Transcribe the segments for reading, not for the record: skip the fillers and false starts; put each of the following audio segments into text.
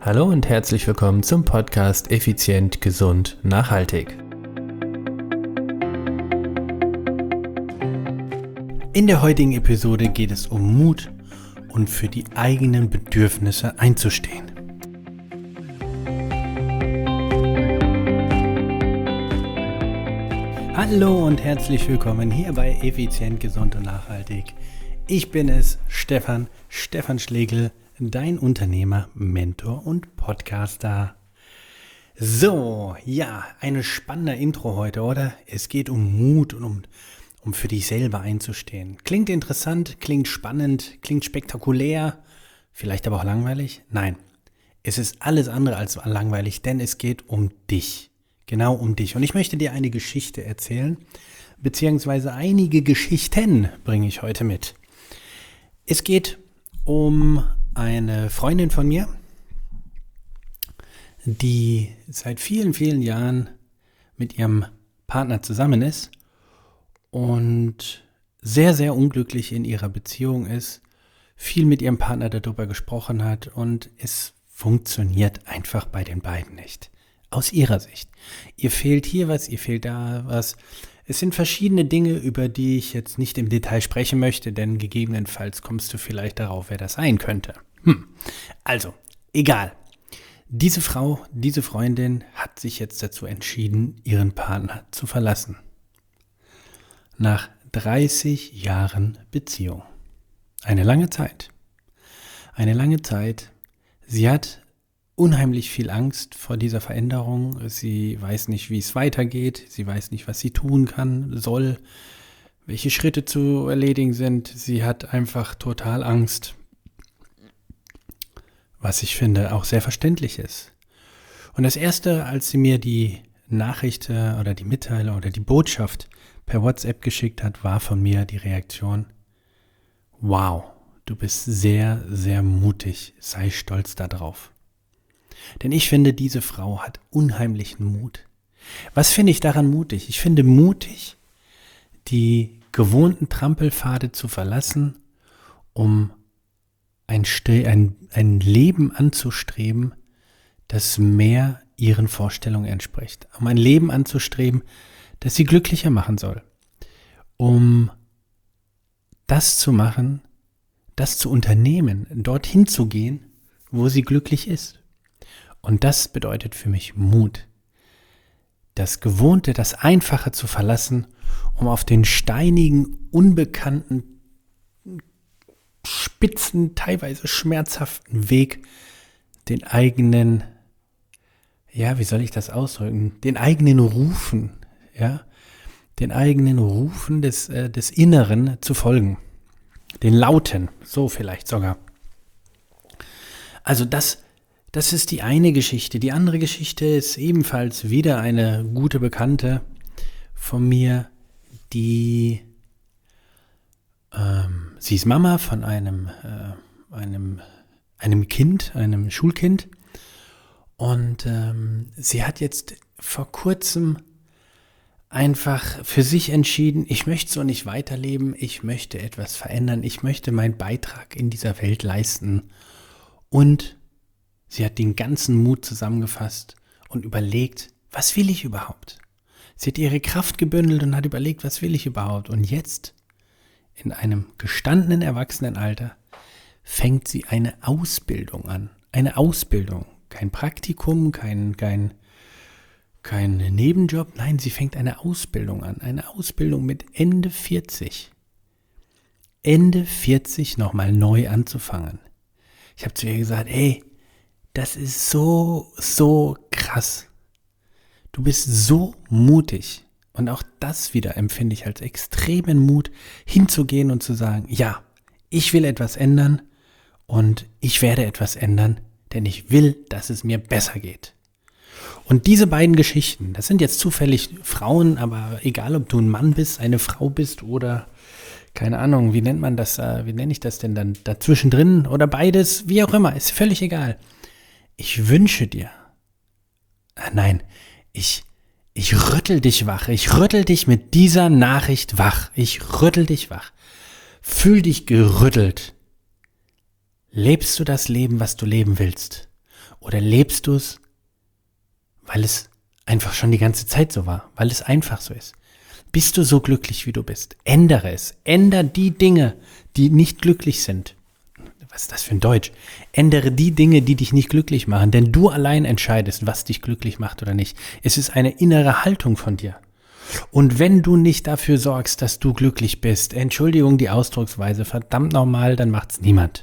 Hallo und herzlich willkommen zum Podcast Effizient, Gesund, Nachhaltig. In der heutigen Episode geht es um Mut und für die eigenen Bedürfnisse einzustehen. Hallo und herzlich willkommen hier bei Effizient, Gesund und Nachhaltig. Ich bin es, Stefan Schlegel, dein Unternehmer, Mentor und Podcaster. So, ja, eine spannende Intro heute, oder? Es geht um Mut und um für dich selber einzustehen. Klingt interessant, klingt spannend, klingt spektakulär, vielleicht aber auch langweilig? Nein, es ist alles andere als langweilig, denn es geht um dich. Genau um dich. Und ich möchte dir eine Geschichte erzählen, beziehungsweise einige Geschichten bringe ich heute mit. Es geht um eine Freundin von mir, die seit vielen, vielen Jahren mit ihrem Partner zusammen ist und sehr, sehr unglücklich in ihrer Beziehung ist, viel mit ihrem Partner darüber gesprochen hat und es funktioniert einfach bei den beiden nicht. Aus ihrer Sicht. Ihr fehlt hier was, ihr fehlt da was. Es sind verschiedene Dinge, über die ich jetzt nicht im Detail sprechen möchte, denn gegebenenfalls kommst du vielleicht darauf, wer das sein könnte. Also, egal. Diese Frau, diese Freundin hat sich jetzt dazu entschieden, ihren Partner zu verlassen. Nach 30 Jahren Beziehung. Eine lange Zeit. Eine lange Zeit. Sie hat unheimlich viel Angst vor dieser Veränderung. Sie weiß nicht, wie es weitergeht. Sie weiß nicht, was sie tun kann, soll, welche Schritte zu erledigen sind. Sie hat einfach total Angst, was ich finde auch sehr verständlich ist. Und das Erste, als sie mir die Nachricht oder die Mitteilung oder die Botschaft per WhatsApp geschickt hat, war von mir die Reaktion: Wow, du bist sehr, sehr mutig. Sei stolz darauf. Denn ich finde, diese Frau hat unheimlichen Mut. Was finde ich daran mutig? Ich finde mutig, die gewohnten Trampelpfade zu verlassen, um ein Leben anzustreben, das mehr ihren Vorstellungen entspricht. Um ein Leben anzustreben, das sie glücklicher machen soll. Um das zu machen, das zu unternehmen, dorthin zu gehen, wo sie glücklich ist. Und das bedeutet für mich Mut. Das Gewohnte, das Einfache zu verlassen, um auf den steinigen, unbekannten, spitzen, teilweise schmerzhaften Weg den eigenen, wie soll ich das ausdrücken, den eigenen Rufen, den eigenen Rufen des Inneren zu folgen. Den Lauten, so vielleicht sogar. Also das ist die eine Geschichte. Die andere Geschichte ist ebenfalls wieder eine gute Bekannte von mir, die sie ist Mama von einem Kind, einem Schulkind, und sie hat jetzt vor kurzem einfach für sich entschieden, ich möchte so nicht weiterleben, ich möchte etwas verändern, ich möchte meinen Beitrag in dieser Welt leisten, und sie hat den ganzen Mut zusammengefasst und überlegt, was will ich überhaupt? Sie hat ihre Kraft gebündelt und hat überlegt, was will ich überhaupt? Und jetzt, in einem gestandenen Erwachsenenalter, fängt sie eine Ausbildung an. Eine Ausbildung. Kein Praktikum, kein Nebenjob. Nein, sie fängt eine Ausbildung an. Eine Ausbildung mit Ende 40. Ende 40 nochmal neu anzufangen. Ich habe zu ihr gesagt, das ist so, so krass. Du bist so mutig. Und auch das wieder empfinde ich als extremen Mut, hinzugehen und zu sagen, ja, ich will etwas ändern und ich werde etwas ändern, denn ich will, dass es mir besser geht. Und diese beiden Geschichten, das sind jetzt zufällig Frauen, aber egal, ob du ein Mann bist, eine Frau bist oder keine Ahnung, wie nennt man das, wie nenne ich das denn dann dazwischen drin oder beides, wie auch immer, ist völlig egal. Ich wünsche dir, ich rüttel dich wach, ich rüttel dich mit dieser Nachricht wach, ich rüttel dich wach, fühl dich gerüttelt. Lebst du das Leben, was du leben willst? Oder lebst du es, weil es einfach schon die ganze Zeit so war, weil es einfach so ist? Bist du so glücklich, wie du bist? Ändere es. Ändere die Dinge, die nicht glücklich sind. Was ist das für ein Deutsch? Ändere die Dinge, die dich nicht glücklich machen, denn du allein entscheidest, was dich glücklich macht oder nicht. Es ist eine innere Haltung von dir. Und wenn du nicht dafür sorgst, dass du glücklich bist, Entschuldigung die Ausdrucksweise, verdammt nochmal, dann macht's niemand.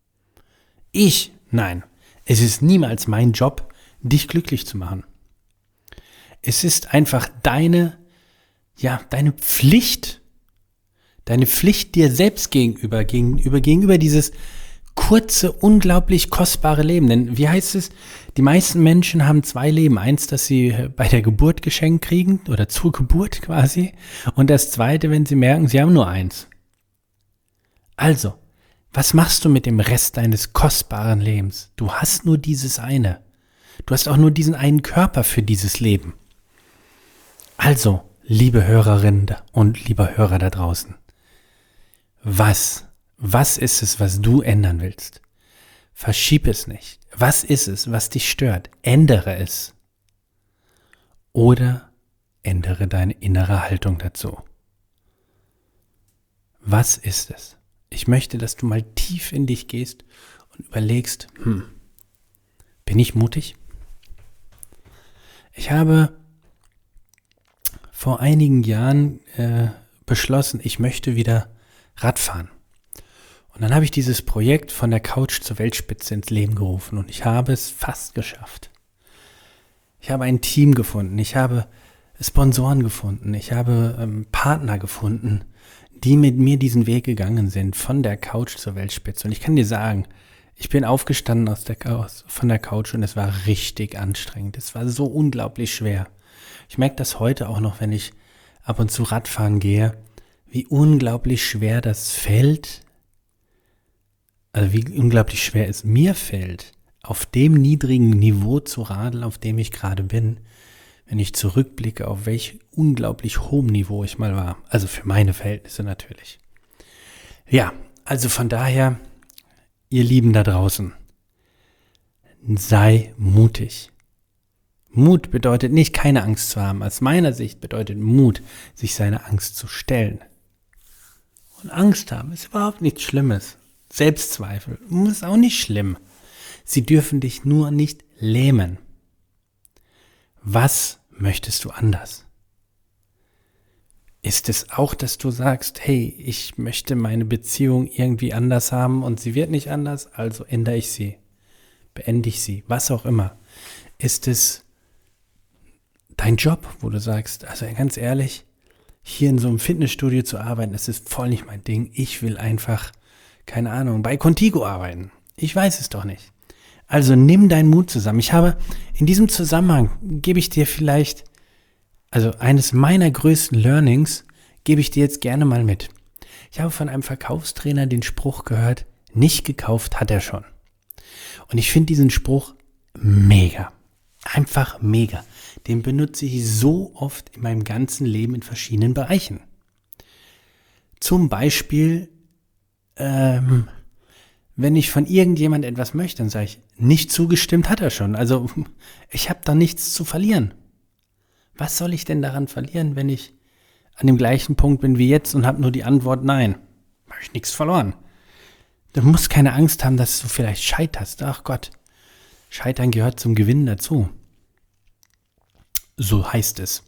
Nein, es ist niemals mein Job, dich glücklich zu machen. Es ist einfach deine Pflicht dir selbst gegenüber dieses kurze, unglaublich kostbare Leben. Denn wie heißt es, die meisten Menschen haben 2 Leben. Eins, das sie bei der Geburt geschenkt kriegen oder zur Geburt quasi. Und das zweite, wenn sie merken, sie haben nur eins. Also, was machst du mit dem Rest deines kostbaren Lebens? Du hast nur dieses eine. Du hast auch nur diesen einen Körper für dieses Leben. Also, liebe Hörerinnen und lieber Hörer da draußen, was ist es, was du ändern willst? Verschieb es nicht. Was ist es, was dich stört? Ändere es. Oder ändere deine innere Haltung dazu. Was ist es? Ich möchte, dass du mal tief in dich gehst und überlegst, bin ich mutig? Ich habe vor einigen Jahren beschlossen, ich möchte wieder Radfahren. Und dann habe ich dieses Projekt von der Couch zur Weltspitze ins Leben gerufen und ich habe es fast geschafft. Ich habe ein Team gefunden, ich habe Sponsoren gefunden, ich habe Partner gefunden, die mit mir diesen Weg gegangen sind, von der Couch zur Weltspitze. Und ich kann dir sagen, ich bin aufgestanden von der Couch und es war richtig anstrengend. Es war so unglaublich schwer. Ich merke das heute auch noch, wenn ich ab und zu Radfahren gehe, wie unglaublich schwer das fällt, also wie unglaublich schwer es mir fällt, auf dem niedrigen Niveau zu radeln, auf dem ich gerade bin, wenn ich zurückblicke, auf welch unglaublich hohem Niveau ich mal war. Also für meine Verhältnisse natürlich. Ja, also von daher, ihr Lieben da draußen, sei mutig. Mut bedeutet nicht, keine Angst zu haben. Aus meiner Sicht bedeutet Mut, sich seiner Angst zu stellen. Und Angst haben ist überhaupt nichts Schlimmes. Selbstzweifel ist auch nicht schlimm. Sie dürfen dich nur nicht lähmen. Was möchtest du anders? Ist es auch, dass du sagst, hey, ich möchte meine Beziehung irgendwie anders haben und sie wird nicht anders, also ändere ich sie, beende ich sie, was auch immer. Ist es dein Job, wo du sagst, also ganz ehrlich, hier in so einem Fitnessstudio zu arbeiten, das ist voll nicht mein Ding. Ich will einfach, keine Ahnung, bei Contigo arbeiten. Ich weiß es doch nicht. Also nimm deinen Mut zusammen. Ich habe in diesem Zusammenhang, gebe ich dir vielleicht, also eines meiner größten Learnings, gebe ich dir jetzt gerne mal mit. Ich habe von einem Verkaufstrainer den Spruch gehört, nicht gekauft hat er schon. Und ich finde diesen Spruch mega. Einfach mega. Den benutze ich so oft in meinem ganzen Leben in verschiedenen Bereichen. Zum Beispiel, wenn ich von irgendjemand etwas möchte, dann sage ich, nicht zugestimmt hat er schon. Also ich habe da nichts zu verlieren. Was soll ich denn daran verlieren, wenn ich an dem gleichen Punkt bin wie jetzt und habe nur die Antwort nein? Habe ich nichts verloren. Du musst keine Angst haben, dass du vielleicht scheiterst. Ach Gott, Scheitern gehört zum Gewinnen dazu. So heißt es.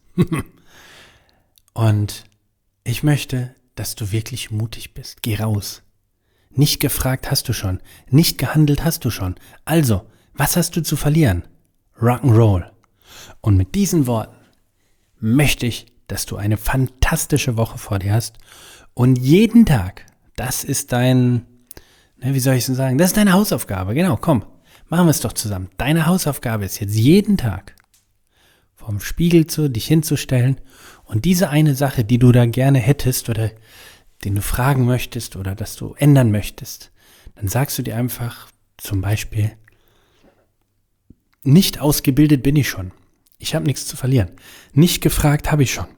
Und ich möchte, dass du wirklich mutig bist. Geh raus. Nicht gefragt hast du schon. Nicht gehandelt hast du schon. Also, was hast du zu verlieren? Rock'n'Roll. Und mit diesen Worten möchte ich, dass du eine fantastische Woche vor dir hast. Und jeden Tag, das ist dein, wie soll ich es sagen? Das ist deine Hausaufgabe. Genau, komm, machen wir es doch zusammen. Deine Hausaufgabe ist jetzt jeden Tag vorm Spiegel dich hinzustellen und diese eine Sache, die du da gerne hättest oder den du fragen möchtest oder dass du ändern möchtest, dann sagst du dir einfach zum Beispiel, nicht ausgebildet bin ich schon. Ich habe nichts zu verlieren. Nicht gefragt habe ich schon.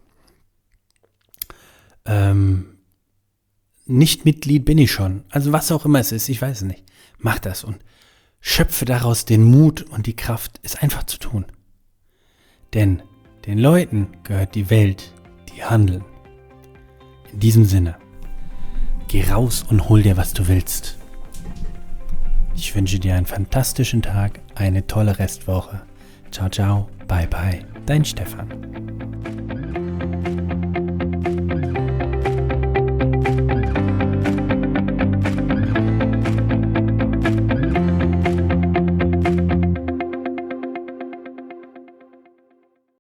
Nicht Mitglied bin ich schon. Also was auch immer es ist, ich weiß es nicht. Mach das und schöpfe daraus den Mut und die Kraft, es einfach zu tun. Denn den Leuten gehört die Welt, die handeln. In diesem Sinne, geh raus und hol dir, was du willst. Ich wünsche dir einen fantastischen Tag, eine tolle Restwoche. Ciao, ciao, bye, bye, dein Stefan.